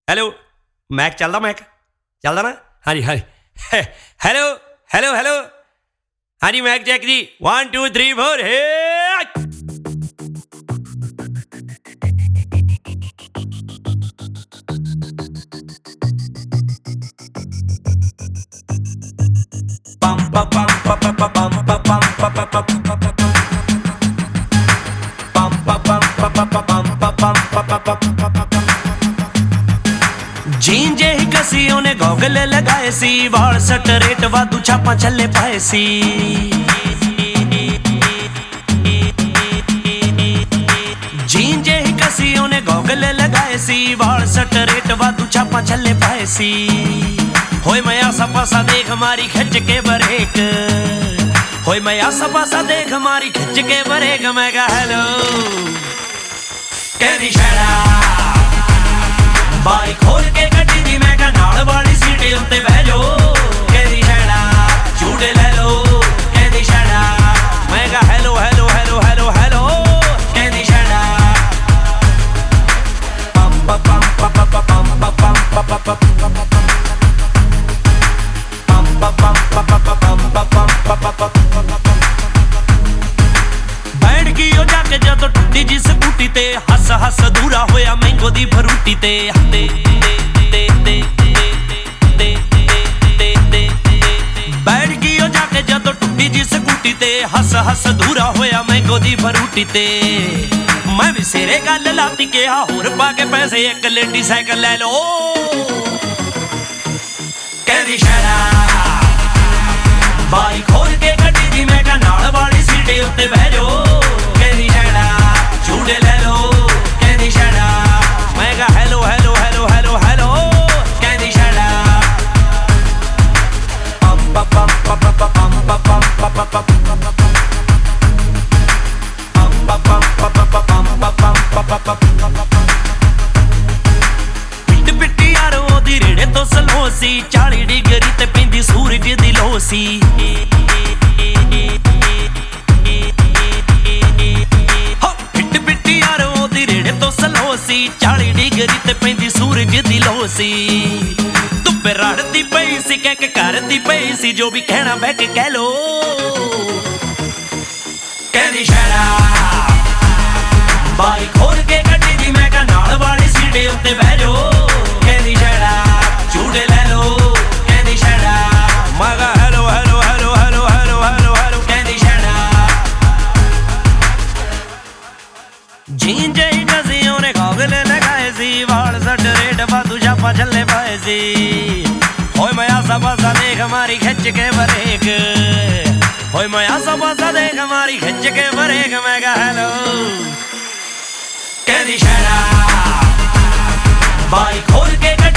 hello ਮੈਕ ਚੱਲਦਾ ਨਾ ਹਾਂਜੀ ਹੈਲੋ ਹੈਲੋ ਹੈਲੋ ਹਾਂਜੀ ਮੈਕ ਚੈੱਕ ਜੀ 1 2 3 4 ਹੇ जीन जेही कसी ओने गॉगल लगाए सी वाल सटरेट वादू छापा छले पाए सी जीन जेही कसी ओने गॉगल लगाए सी वाल सटरेट वादू छापा छले पाए सी होए मैं आसा पासा देख मारी खिंच के बरेक होए मैं आसा पासा देख मारी खिंच के बरेक मैं कहा हेलो कहदी शैड़ा बाई खोल के गड्डी दी मैं कहा नाल वाली सीटे उत्ते बह जो कहदी शैड़ा झूटे ले लो कहदी शैड़ा मैं कहा hello hello hello hello hello कहदी शैड़ा पम पम पम पम पम पम पम बैठ गई ओ जाके जदों टुटी जी स्कूटी ते हस हस दूरा होया मैंगो दी फरूटी ते बैठ गई ओ जाके जदों टुटी जी स्कूटी ते हस हस दूरा होया मैंगो दी फरूटी ते मैं भी सिरे गल लाती के होर पा के पैसे एक लेडी साइकिल ले लो कहदी शैड़ा बाई खोल के गड्डी दी मैं कहा नाल वाली सीटे उत्ते बह जो कहदी शैड़ा झूटे ले लो कहदी शैड़ा मैं कहा hello hello hello hello hello कहदी शैड़ा पम पम पम पम पम पिट पिट्टी यार ओदी रेड़े तो सलोसी 40 डिग्री ते पैंदी सूरज दी लोसी पिट पिट्टी यार ओदी रेड़े तो सलोसी 40 डिग्री ते पैंदी सूरज दी लोसी धुप्पे रड़दी पई सी कह करदी पई सी जो भी कहना बह के कह लो कहदी शैड़ा बाई खोल के गड्डी दी मैं कहा नाल वाली सीटे उत्ते बह जो कहदी शैड़ा झूटे ले लो कहदी शैड़ा मैं कहा hello hello hello hello hello hello hello कहदी शैड़ा जीन जेही कसी ओने गॉगल लगाए सी वाल सटरेट वादू छापा छले पाए सी होए मैं आसा पासा देख मारी खिंच के बरेक होए मैं आसा पासा देख मारी खिंच के बरेक मैं कहा हेलो कहदी शैड़ा बाई खोल के